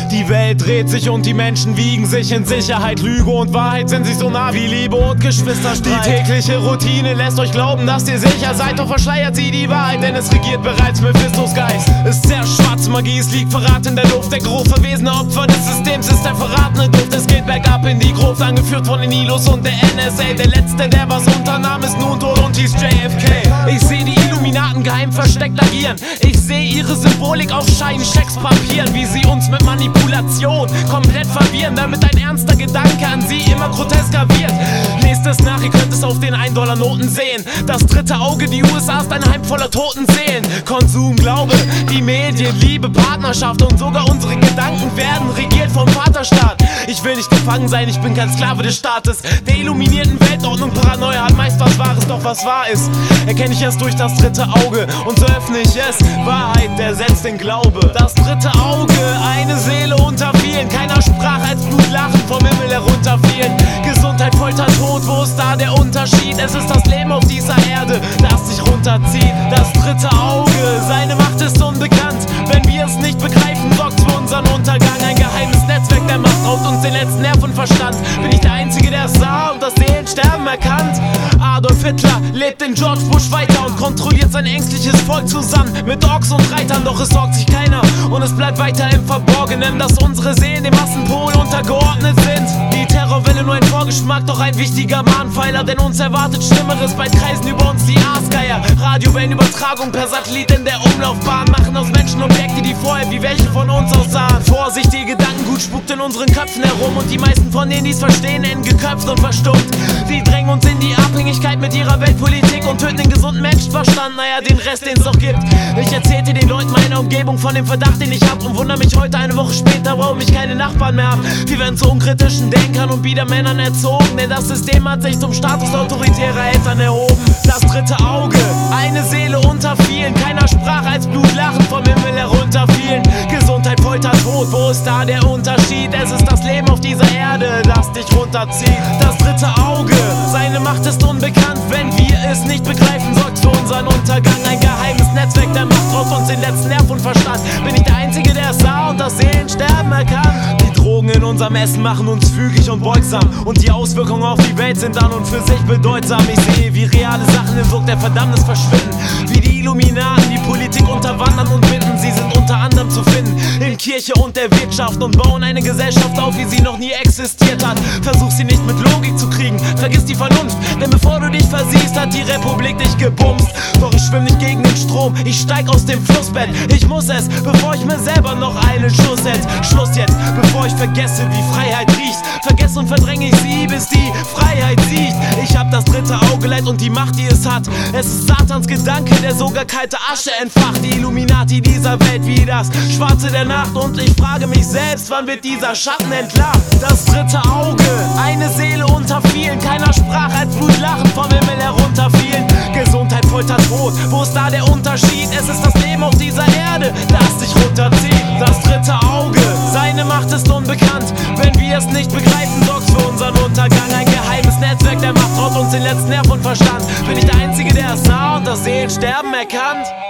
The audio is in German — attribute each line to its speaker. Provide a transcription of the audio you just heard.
Speaker 1: Die Welt dreht sich und die Menschen wiegen sich in Sicherheit. Lüge und Wahrheit sind sich so nah wie Liebe und Geschwisterstreit. Die tägliche Routine lässt euch glauben, dass ihr sicher seid, doch verschleiert sie die Wahrheit, denn es regiert bereits Mephistos Geist. Ist sehr schwarz Magie, es liegt Verrat in der Luft. Der Geruch verwesener Opfer des Systems ist der verratene Duft. Es geht bergab in die Gruft, angeführt von den Ilus und der NSA. Der Letzte, der was unternahm, ist nun tot und hieß JFK. Ich seh die Illuminaten geheim versteckt agieren. Ich seh ihre Symbolik auf Scheinchecks Papieren, wie sie uns mit Manipulation komplett verwirren, damit ein ernster Gedanke an sie immer grotesker wird. Lest es nach, ihr könnt es auf den 1-Dollar-Noten sehen. Das dritte Auge, die USA ist ein Heim voller toten Seelen. Konsum, Glaube, die Medien, Liebe, Partnerschaft und sogar unsere Gedanken werden regiert vom Vaterstaat. Ich will nicht gefangen sein, ich bin kein Sklave des Staates. Der illuminierten Weltordnung Paranoia hat meist was Wahres, doch was wahr ist, erkenne ich erst durch das dritte Auge. Und so öffne ich es, Wahrheit ersetzt den Glaube. Das dritte Auge, eine Seele unter vielen. Keiner sprach, als Blutlachen vom Himmel herunterfielen. Gesundheit, Folter, Tod, wo ist da der Unterschied? Es ist das Leben auf dieser Erde, das sich runterzieht. Das dritte Auge, seine Macht ist unbekannt. Wenn wir es nicht begreifen, sorgt für unseren Untergang. Ein geheimes Netzwerk der Macht raubt uns den letzten Nerv und Verstand. Bin ich der Einzige, der es sah und das Seelensterben erkannt? Adolf Hitler lebt in George Bush weiter und kontrolliert sein ängstliches Volk zusammen mit Orks und Reitern. Doch es sorgt sich keiner und es bleibt weiter im Verborgenen, dass unsere Seelen dem Massenpol untergeordnet sind. Die Terrorwelle nur ein Vorgeschmack, doch ein wichtiger Mahnpfeiler, denn uns erwartet Schlimmeres. Bald kreisen über uns die Aasgeier. Radiowellenübertragung per Satellit in der Umlaufbahn machen aus Menschen Objekte, die vorher wie welche von uns aussahen. Vorsicht, ihr Gedankengut spukt in unseren Köpfen herum und die meisten von denen, die es verstehen, enden geköpft und verstummt. Sie drängen uns in die Abhängigkeit mit ihrer Weltpolitik und töten den gesunden Menschenverstand, naja, den Rest, den es noch gibt. Ich erzählte den Leuten meiner Umgebung von dem Verdacht, den ich hab, und wundere mich heute eine Woche später, warum ich keine Nachbarn mehr hab. Wir werden zu unkritischen Denkern und Biedermännern erzogen, denn das System hat sich zum Status autoritärer Eltern erhoben. Das dritte Auge, eine Seele unter vielen. Keiner sprach, als Blutlachen vom Himmel herunterfielen. Gesundheit, Folter, Tod, wo ist da der Unterschied? Es ist das Leben auf dieser Erde, das dich runterzieht. Das dritte Auge, seine Macht ist unbekannt. Wenn wir es nicht begreifen, sorgt für unseren Untergang. Ein geheimes Netzwerk der Macht raubt uns den letzten Nerv und Verstand. Bin ich der Einzige, der es sah und das Seelensterben erkannt? Die Drogen in unserem Essen machen uns fügig und beugsam, und die Auswirkungen auf die Welt sind an und für sich bedeutsam. Ich sehe, wie reale Sachen im Sog der Verdammnis verschwinden, wie die Illuminaten die Politik unterwandern und binden. Sie sind unter anderem zu finden in Kirche und der Wirtschaft und bauen eine Gesellschaft auf, wie sie noch nie existiert hat. Versuch sie nicht mit Logik zu kriegen, vergiss die Vernunft, denn bevor du dich versiehst, hat die Republik dich gebumst. Doch ich schwimm nicht gegen den Strom, ich steig aus dem Flussbett. Ich muss es, bevor ich mir selber noch einen Schuss setz. Schluss jetzt, bevor ich vergesse, wie Freiheit riecht. Vergesse und verdränge ich sie, bis die Freiheit siegt. Ich hab das dritte Auge leid und die Macht, die es hat. Es ist Satans Gedanke, der sogar kalte Asche entfacht. Die Illuminati dieser Welt wie das Schwarze der Nacht. Und ich frage mich selbst, wann wird dieser Schatten entlarvt? Das dritte Auge, eine Seele unter vielen. Keiner sprach, als Blutlachen vom Himmel herunterfielen. Gesundheit, Folter, Tod, wo ist da der Unterschied? Es ist das Leben auf dieser Erde, das dich runterzieht. Das dritte Auge, seine Macht ist unbekannt. Wenn wir es nicht begreifen, sorgt für unseren Untergang. Ein geheimes Netzwerk der Macht raubt uns den letzten Nerv und Verstand. Bin ich der Einzige, der es sah und das Seelensterben erkannt?